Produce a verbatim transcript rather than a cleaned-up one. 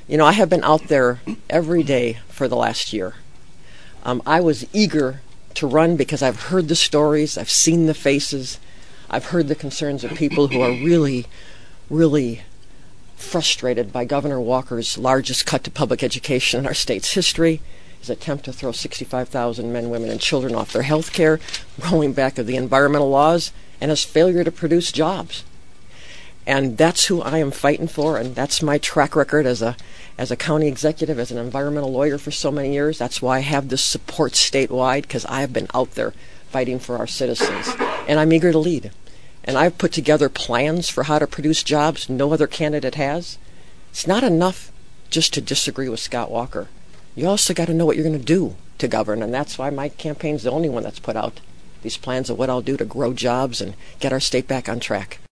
You know, I have been out there every day for the last year. Um, I was eager to run because I've heard the stories, I've seen the faces, I've heard the concerns of people who are really, really frustrated by Governor Walker's largest cut to public education in our state's history, his attempt to throw sixty-five thousand men, women, and children off their health care, rolling back of the environmental laws, and his failure to produce jobs. And that's who I am fighting for, and that's my track record as a as a county executive, as an environmental lawyer for so many years. That's why I have this support statewide, because I have been out there fighting for our citizens. And I'm eager to lead. And I've put together plans for how to produce jobs no other candidate has. It's not enough just to disagree with Scott Walker. You also got to know what you're going to do to govern, and that's why my campaign's the only one that's put out these plans of what I'll do to grow jobs and get our state back on track.